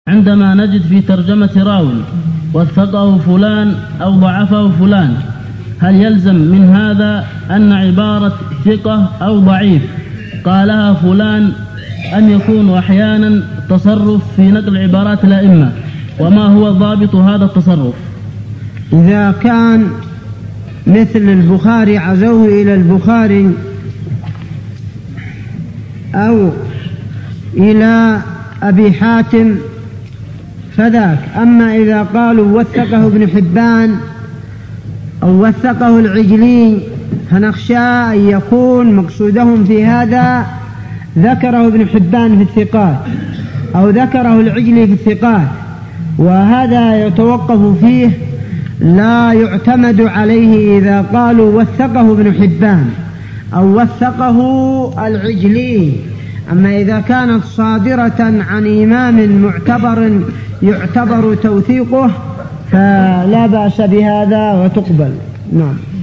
عندما نجد في ترجمة راو وثقه فلان أو ضعفه فلان، هل يلزم من هذا أن عبارة ثقة أو ضعيف قالها فلان، أم يكون أحيانا تصرف في نقل عبارات الأئمة؟ وما هو ضابط هذا التصرف؟ إذا كان مثل البخاري عزوه إلى البخاري أو إلى أبي حاتم فذاك. أما إذا قالوا وثقه ابن حبان أو وثقه العجلي فنخشى أن يكون مقصودهم في هذا ذكره ابن حبان في الثقات أو ذكره العجلي في الثقات، وهذا يتوقف فيه، لا يعتمد عليه إذا قالوا وثقه ابن حبان أو وثقه العجلي. أما إذا كانت صادرة عن إمام معتبر يعتبر توثيقه فلا بأس بهذا وتقبل. نعم.